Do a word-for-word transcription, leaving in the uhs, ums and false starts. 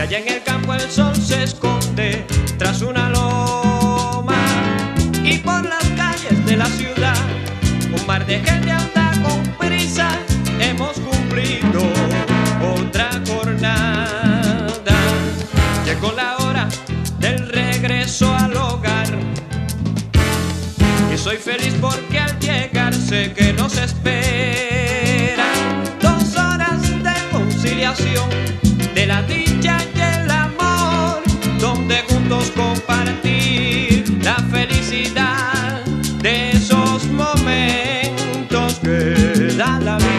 allá en el campo el sol se esconde tras una loma, y por las calles de la ciudad un mar de gente anda con prisa. Hemos cumplido otra jornada, llegó la hora del regreso al hogar, y soy feliz porque al llegar sé que nos esperan dos horas de conciliación, de la dicha y el amor, donde juntos compartir la felicidad de esos momentos que da la vida.